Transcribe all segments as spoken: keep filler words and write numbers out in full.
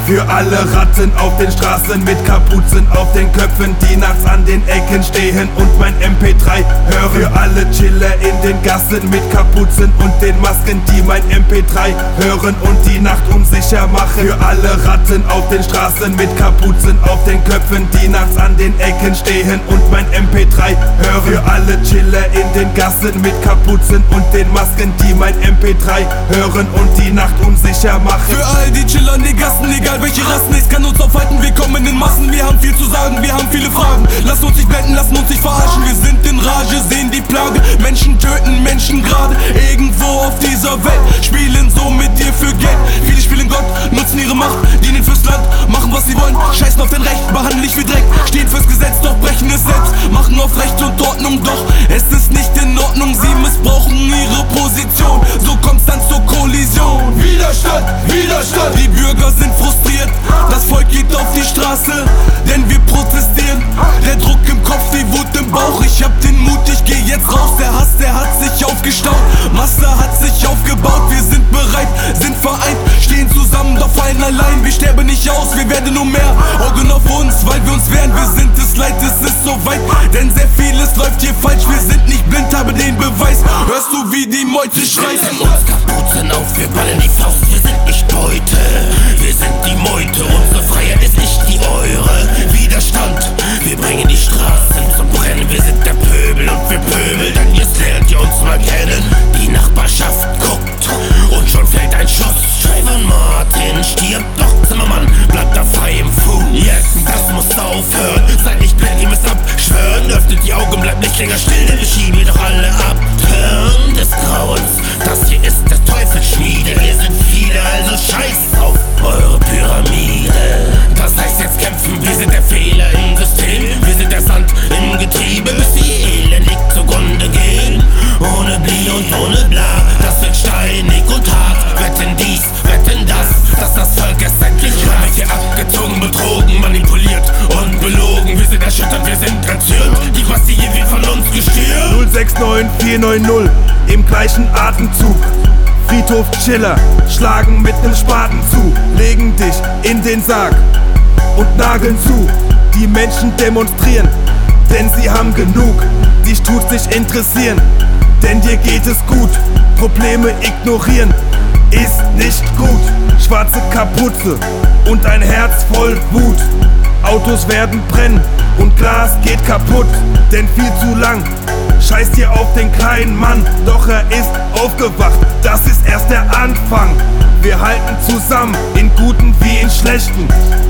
Für alle Ratten auf den Straßen mit Kapuzen auf den Köpfen, die nachts an den Ecken stehen und mein M P drei hören. Für alle Chiller in den Gassen mit Kapuzen und den Masken, die mein M P drei hören und die Nacht unsicher machen. Für alle Ratten auf den Straßen mit Kapuzen auf den Köpfen, die nachts an den Ecken stehen und mein M P drei hören. Für alle Chiller in den Gassen mit Kapuzen und den Masken, die mein M P drei hören und die Nacht unsicher machen. Für all die Chiller in den Gassen, egal welche Rassen, nichts kann uns aufhalten, wir kommen in Massen. Wir haben viel zu sagen, wir haben viele Fragen. Lasst uns nicht blenden, lasst uns nicht verarschen. Wir sind in Rage, sehen die Plage. Menschen töten Menschen gerade irgendwo auf dieser Welt, spielen so mit dir für Geld. Viele spielen Gott, nutzen ihre Macht, dienen fürs Land, machen was sie wollen, scheißen auf den Recht, behandeln dich wie Dreck, stehen fürs Gesetz, doch brechen es selbst, machen auf Recht und Ordnung, doch es ist nicht in Ordnung. Sie missbrauchen ihre Position, so kommt's dann zur Kollision. Widerstand, Widerstand, die Bürger sind frustriert, das Volk geht auf die Straße, denn wir protestieren. Der Druck im Kopf, die Wut im Bauch, ich hab den Mut, ich geh jetzt raus. Der Hass, der hat sich aufgestaut, Masse hat sich aufgebaut. Wir sind bereit, sind vereint, stehen zusammen, doch fallen allein. Wir sterben nicht aus, wir werden nur mehr. Augen auf uns, weil wir uns wehren. Wir sind es leid, es ist so weit, denn sehr vieles läuft hier falsch. Wir sind nicht blind, habe den Beweis. Hörst du, wie die Meute schreit? Wir uns Kapuzen auf, wir ballen die Faust. Wir sind nicht Beute, wir sind die Meute. Unsere Freiheit ist nicht die eure. Widerstand, wir bringen die Straßen zum Brennen. Wir sind der Pöbel und wir pöbeln, denn jetzt lernt ihr uns mal kennen. Die Nachbarschaft guckt und schon fällt ein Schuss. Trayvon Martin stirbt, doch Zimmermann bleibt da frei im Fuß. Yes, das muss aufhören, seid nicht blind, ihr müsst abschwören. Öffnet die Augen, bleibt nicht länger still, denn wir schieben doch alle ab. Turn des Grauens, das hier ist des Teufels Schmiede. Wir sind viele, also scheiß auf eure Pyramide. Das heißt jetzt kämpfen, wir sind der Fehler im System. Wir sind der Sand im Getriebe, bis wir elendig zugrunde gehen. Ohne Bli und ohne Bla, das wird steinig und hart. Wetten dies, wetten das, dass das Volk es endlich hört. Wird hier abgezogen, betrogen, manipuliert und belogen. Wir sind erschüttert, wir sind erzürnt, die Bastille wird von uns gestürmt. null sechs neun vier neun null im gleichen Atemzug. Friedhof Chiller schlagen mit nem Spaten zu, legen dich in den Sarg und nageln zu. Die Menschen demonstrieren, denn sie haben genug. Dich tut's nicht interessieren, denn dir geht es gut. Probleme ignorieren ist nicht gut. Schwarze Kapuze und ein Herz voll Wut. Autos werden brennen und Glas geht kaputt, denn viel zu lang scheißt ihr auf den kleinen Mann. Doch er ist aufgewacht, das ist erst der Anfang. Wir halten zusammen, in guten wie in schlechten.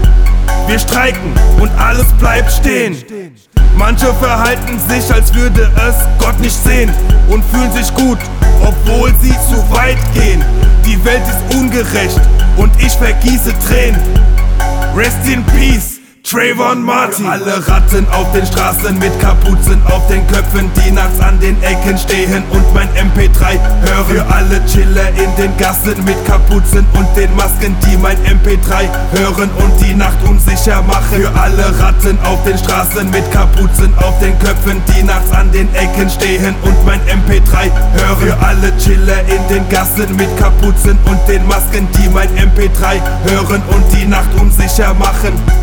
Wir streiken und alles bleibt stehen. Manche verhalten sich, als würde es Gott nicht sehen und fühlen sich gut, obwohl sie zu weit gehen. Die Welt ist ungerecht und ich vergieße Tränen. Rest in Peace, Trayvon Martin. Für alle Ratten auf den Straßen mit Kapuzen auf den Köpfen, die nachts an den Ecken stehen und mein M P drei hören. Für alle Chiller in den Gassen mit Kapuzen und den Masken, die mein M P drei hören und die Nacht unsicher machen. Für alle Ratten auf den Straßen mit Kapuzen auf den Köpfen, die nachts an den Ecken stehen und mein M P drei hören. Für alle Chiller in den Gassen mit Kapuzen und den Masken, die mein M P drei hören und die Nacht unsicher machen.